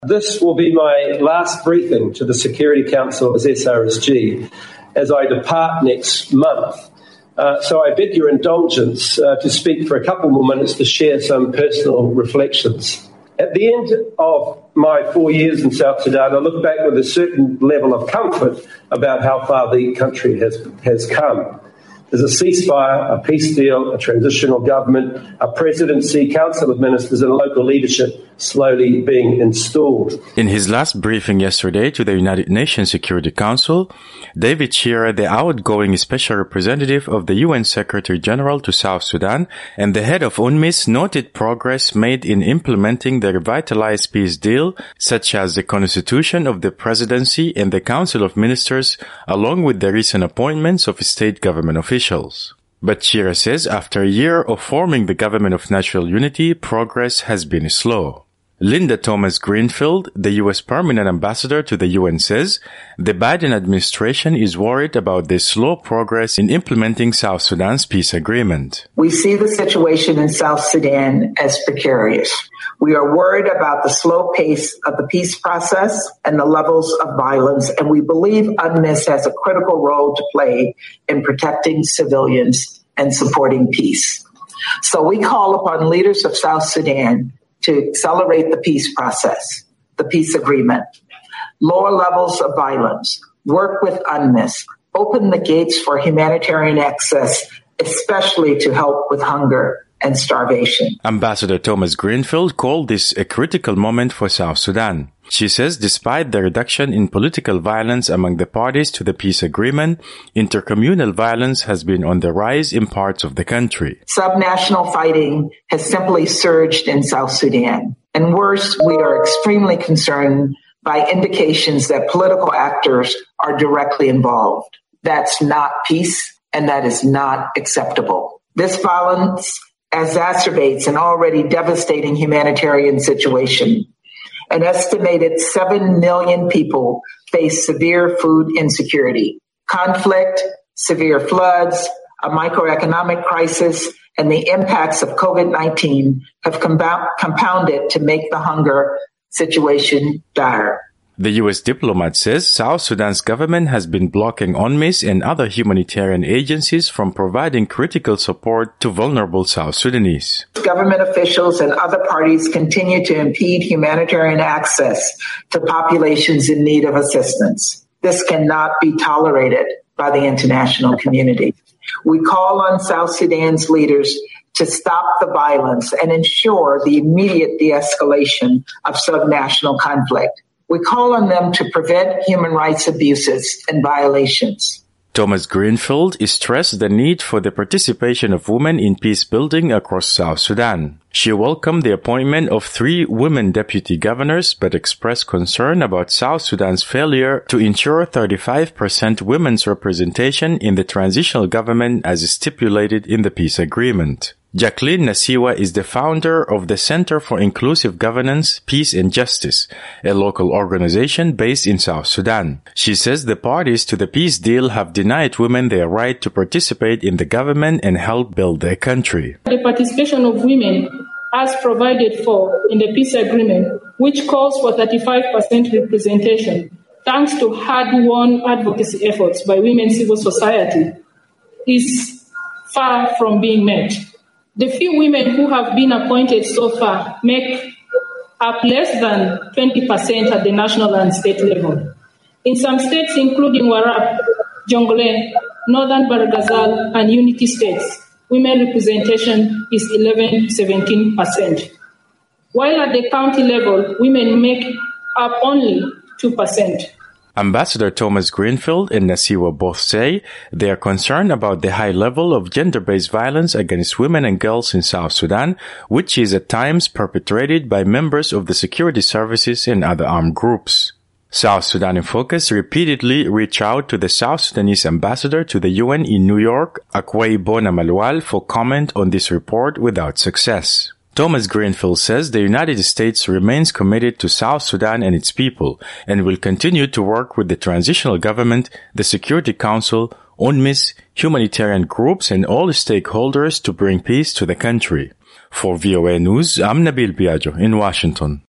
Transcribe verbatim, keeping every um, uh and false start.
This will be my last briefing to the Security Council as S R S G as I depart next month. Uh, so I beg your indulgence uh, to speak for a couple more minutes to share some personal reflections. At the end of my four years in South Sudan, I look back with a certain level of comfort about how far the country has, has come. There's a ceasefire, a peace deal, a transitional government, a presidency, council of ministers and local leadership slowly being installed. In his last briefing yesterday to the United Nations Security Council, David Shearer, the outgoing special representative of the U N Secretary General to South Sudan and the head of UNMISS, noted progress made in implementing the revitalized peace deal, such as the constitution of the presidency and the Council of Ministers, along with the recent appointments of state government officials. But Shearer says after a year of forming the Government of National Unity, progress has been slow. Linda Thomas-Greenfield, the U S Permanent Ambassador to the U N, says the Biden administration is worried about the slow progress in implementing South Sudan's peace agreement. We see the situation in South Sudan as precarious. We are worried about the slow pace of the peace process and the levels of violence, and we believe UNMISS has a critical role to play in protecting civilians and supporting peace. So we call upon leaders of South Sudan to accelerate the peace process, the peace agreement, lower levels of violence, work with UNMISS, open the gates for humanitarian access, especially to help with hunger and starvation. Ambassador Thomas-Greenfield called this a critical moment for South Sudan. She says despite the reduction in political violence among the parties to the peace agreement, intercommunal violence has been on the rise in parts of the country. Subnational fighting has simply surged in South Sudan. And worse, we are extremely concerned by indications that political actors are directly involved. That's not peace, and that is not acceptable. This violence exacerbates an already devastating humanitarian situation. An estimated seven million people face severe food insecurity. Conflict, severe floods, a microeconomic crisis, and the impacts of COVID nineteen have compound- compounded to make the hunger situation dire. The U S diplomat says South Sudan's government has been blocking UNMISS and other humanitarian agencies from providing critical support to vulnerable South Sudanese. Government officials and other parties continue to impede humanitarian access to populations in need of assistance. This cannot be tolerated by the international community. We call on South Sudan's leaders to stop the violence and ensure the immediate de-escalation of subnational conflict. We call on them to prevent human rights abuses and violations. Thomas-Greenfield stressed the need for the participation of women in peace building across South Sudan. She welcomed the appointment of three women deputy governors, but expressed concern about South Sudan's failure to ensure thirty-five percent women's representation in the transitional government as stipulated in the peace agreement. Jacqueline Nasiwa is the founder of the Center for Inclusive Governance, Peace and Justice, a local organization based in South Sudan. She says the parties to the peace deal have denied women their right to participate in the government and help build their country. The participation of women as provided for in the peace agreement, which calls for thirty-five percent representation, thanks to hard-won advocacy efforts by women's civil society, is far from being met. The few women who have been appointed so far make up less than twenty percent at the national and state level. In some states, including Warab, Jonglei, Northern Barghazal, and Unity states, women representation is eleven to seventeen percent. While at the county level, women make up only two percent. Ambassador Thomas-Greenfield and Nasiwa both say they are concerned about the high level of gender-based violence against women and girls in South Sudan, which is at times perpetrated by members of the security services and other armed groups. South Sudan in Focus repeatedly reached out to the South Sudanese ambassador to the U N in New York, Akwei Bona Malwal, for comment on this report without success. Thomas-Greenfield says the United States remains committed to South Sudan and its people and will continue to work with the transitional government, the Security Council, UNMISS, humanitarian groups, and all stakeholders to bring peace to the country. For V O A News, I'm Nabil Biagio in Washington.